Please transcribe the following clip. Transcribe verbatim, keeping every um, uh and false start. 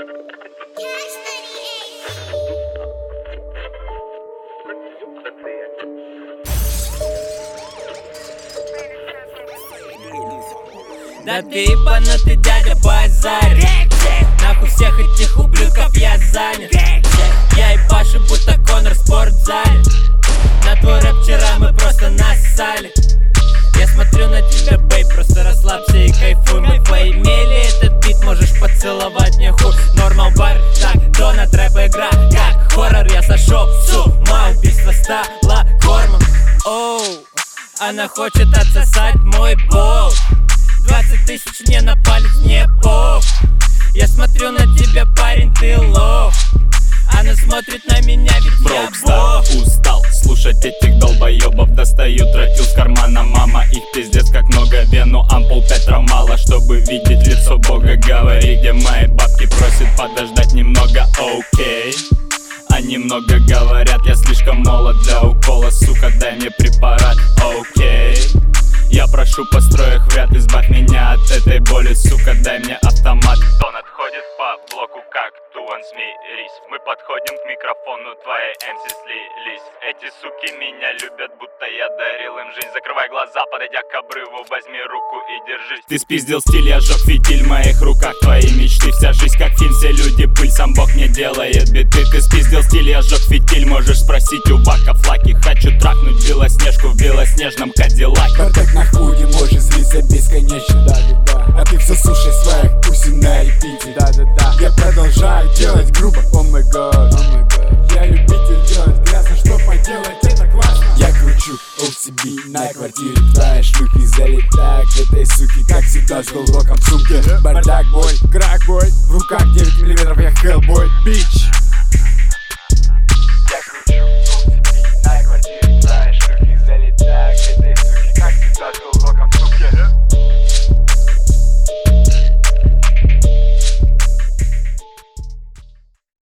Да ты ебанутый дядя базарь. Нахуй всех этих ублюдков я занят. Я ебашу будто Конор в спортзале. На твой рэп вчера мы просто нассали. Я смотрю на тебя, бэй, просто расслабься и кайфуй. Мы поимели этот бит, можешь поцеловать мне хуй. Нормал бар, так, донат, рэп игра как хоррор. Я сошел с ума, убийство стало кормом. Оу, она хочет отсосать мой бол. Двадцать тысяч мне на палец не пох. Я смотрю на тебя, парень, ты лох. Она смотрит на меня, ведь я бог. Устал слушать этих долбоебов. Достаю тротил с кармана, мама. Их пиздец как много, вену ампул Петра мало, чтобы видеть лицо Бога. Говори, где мои бабки, просит подождать немного, окей. Они много говорят, я слишком молод для укола. Сука, дай мне препарат, окей. Я прошу, построй их в ряд, избавь меня от этой боли, сука, дай мне автомат. Он отходит по блоку, как Туан, смирись. Мы подходим к микрофону, твои эм си слились. Эти суки меня любят, будто я дарил им жизнь. Закрывай глаза, подойдя к обрыву, возьми руку и держись. Ты спиздил стиль, я сжег фитиль в моих руках. Твои мечты, вся жизнь как фильм, все люди пыль, сам Бог не делает биты. Ты спиздил стиль, я сжег фитиль, можешь спросить у Вака Флаки. Хочу трахнуть Белоснежку в белоснежном Кадиллаке. Бардак на худе может злиться бесконечно, да-да-да. А ты все слушай своих пусей на репите, да-да-да. Я продолжаю делать грубо, о май гад, о май гад. Я любитель делать грязно, что поделать, это классно. Я кручу о себе на квартире, твои шлюхи залетают к этой суки, как всегда с голроком в сумке. Бардак бой, крак бой.